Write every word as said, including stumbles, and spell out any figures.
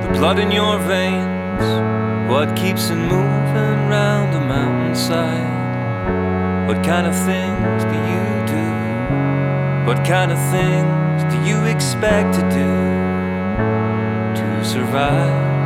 blood in your veins, what keeps it moving round the mountainside? What kind of things do you do? What kind of things do you expect to do to survive?